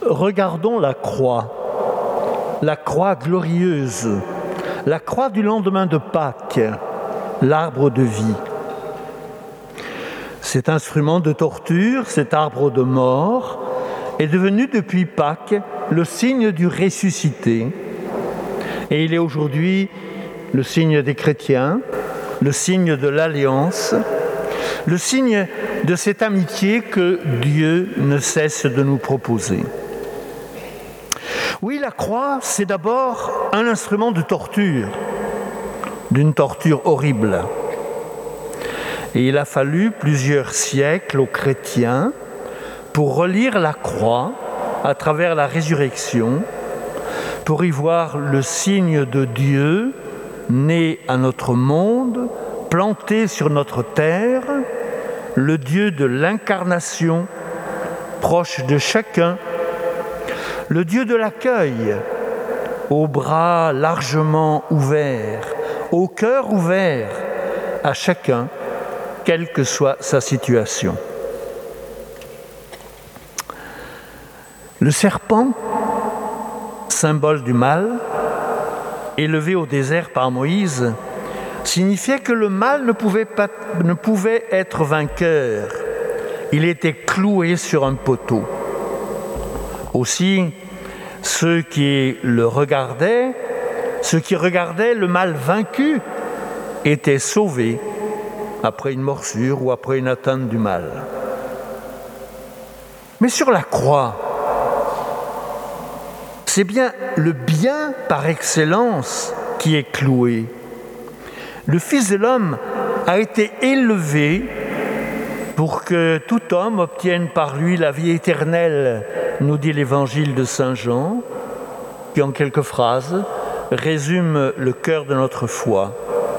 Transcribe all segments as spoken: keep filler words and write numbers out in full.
Regardons la croix, la croix glorieuse, la croix du lendemain de Pâques, l'arbre de vie. Cet instrument de torture, cet arbre de mort, est devenu depuis Pâques le signe du ressuscité. Et il est aujourd'hui le signe des chrétiens, le signe de l'alliance, le signe de cette amitié que Dieu ne cesse de nous proposer. Oui, la croix, c'est d'abord un instrument de torture, d'une torture horrible. Et il a fallu plusieurs siècles aux chrétiens pour relire la croix à travers la résurrection, pour y voir le signe de Dieu né à notre monde, planté sur notre terre, le Dieu de l'incarnation, proche de chacun, le Dieu de l'accueil, aux bras largement ouverts, au cœur ouvert à chacun, quelle que soit sa situation. Le serpent, symbole du mal, élevé au désert par Moïse, signifiait que le mal ne pouvait pas, ne pouvait être vainqueur. Il était cloué sur un poteau. Aussi, ceux qui le regardaient, ceux qui regardaient le mal vaincu, étaient sauvés après une morsure ou après une atteinte du mal. Mais sur la croix, c'est bien le bien par excellence qui est cloué. Le Fils de l'homme a été élevé pour que tout homme obtienne par lui la vie éternelle, nous dit l'évangile de Saint Jean, qui en quelques phrases résume le cœur de notre foi.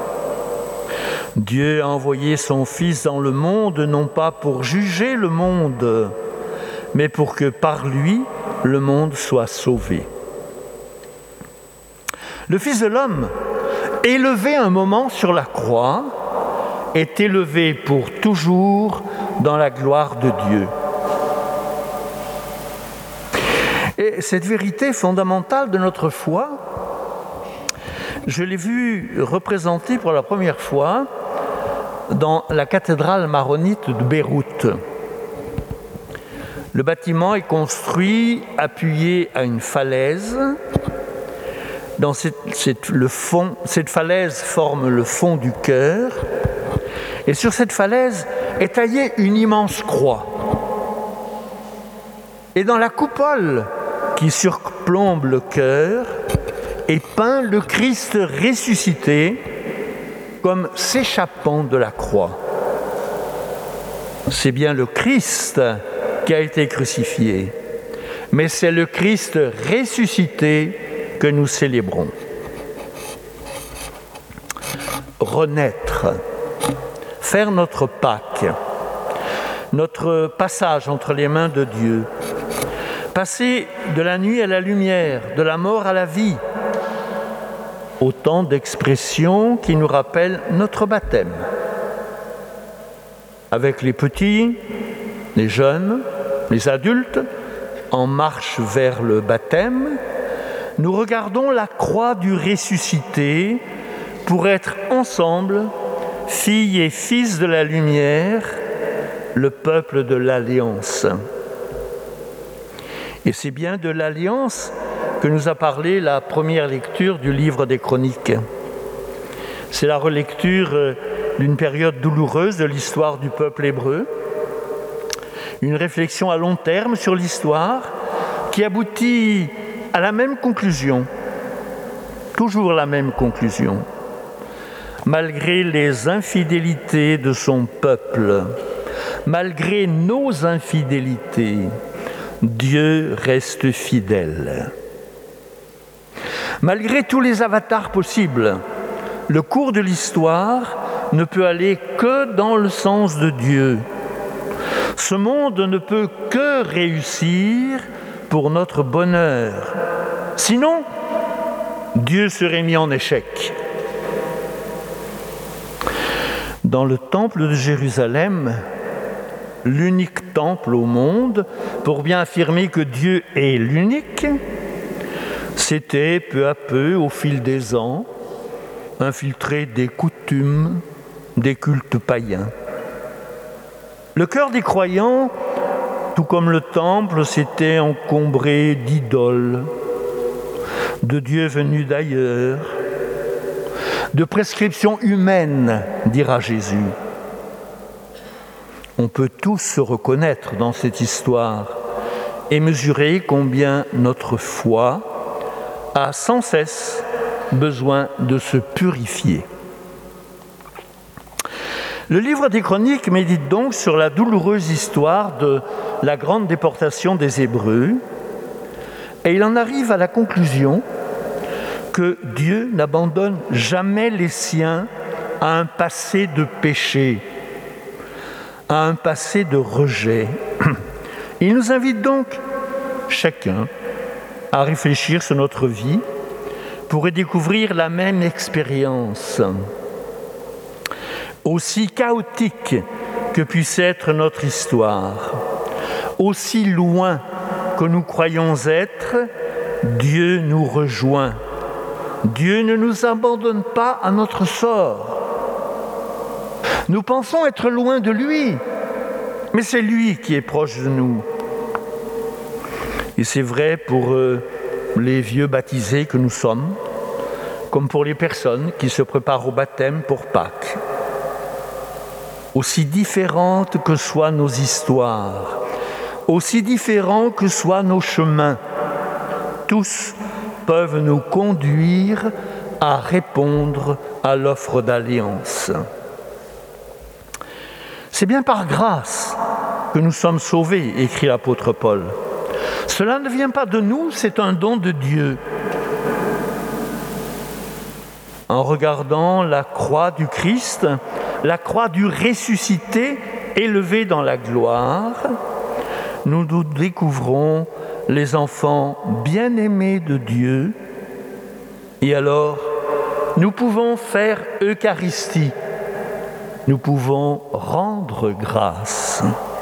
Dieu a envoyé son Fils dans le monde, non pas pour juger le monde, mais pour que par lui, le monde soit sauvé. Le Fils de l'homme, élevé un moment sur la croix, est élevé pour toujours dans la gloire de Dieu. Et cette vérité fondamentale de notre foi, je l'ai vue représentée pour la première fois dans la cathédrale maronite de Beyrouth. Le bâtiment est construit appuyé à une falaise. Dans cette, cette, le fond, cette falaise forme le fond du chœur. Et sur cette falaise est taillée une immense croix. Et dans la coupole qui surplombe le chœur est peint le Christ ressuscité comme s'échappant de la croix. C'est bien le Christ qui a été crucifié, mais c'est le Christ ressuscité que nous célébrons. Renaître, faire notre Pâques, notre passage entre les mains de Dieu, passer de la nuit à la lumière, de la mort à la vie, autant d'expressions qui nous rappellent notre baptême. Avec les petits, les jeunes, les adultes, en marche vers le baptême, nous regardons la croix du ressuscité pour être ensemble, filles et fils de la lumière, le peuple de l'Alliance. Et c'est bien de l'Alliance que nous a parlé la première lecture du livre des Chroniques. C'est la relecture d'une période douloureuse de l'histoire du peuple hébreu, une réflexion à long terme sur l'histoire qui aboutit à la même conclusion, toujours la même conclusion. Malgré les infidélités de son peuple, malgré nos infidélités, Dieu reste fidèle. Malgré tous les avatars possibles, le cours de l'histoire ne peut aller que dans le sens de Dieu. Ce monde ne peut que réussir pour notre bonheur. Sinon, Dieu serait mis en échec. Dans le temple de Jérusalem, l'unique temple au monde, pour bien affirmer que Dieu est l'unique, s'était peu à peu, au fil des ans, infiltré des coutumes, des cultes païens. Le cœur des croyants, tout comme le temple, s'était encombré d'idoles, de dieux venus d'ailleurs, de prescriptions humaines, dira Jésus. On peut tous se reconnaître dans cette histoire et mesurer combien notre foi a sans cesse besoin de se purifier. Le livre des Chroniques médite donc sur la douloureuse histoire de la grande déportation des Hébreux, et il en arrive à la conclusion que Dieu n'abandonne jamais les siens à un passé de péché, à un passé de rejet. Il nous invite donc chacun à réfléchir sur notre vie pour y découvrir la même expérience. Aussi chaotique que puisse être notre histoire, aussi loin que nous croyons être, Dieu nous rejoint. Dieu ne nous abandonne pas à notre sort. Nous pensons être loin de lui, mais c'est lui qui est proche de nous. Et c'est vrai pour euh, les vieux baptisés que nous sommes, comme pour les personnes qui se préparent au baptême pour Pâques. Aussi différentes que soient nos histoires, aussi différents que soient nos chemins, tous peuvent nous conduire à répondre à l'offre d'alliance. C'est bien par grâce que nous sommes sauvés, écrit l'apôtre Paul. Cela ne vient pas de nous, c'est un don de Dieu. En regardant la croix du Christ, la croix du ressuscité élevé dans la gloire, nous nous découvrons les enfants bien-aimés de Dieu, et alors nous pouvons faire Eucharistie, nous pouvons rendre grâce.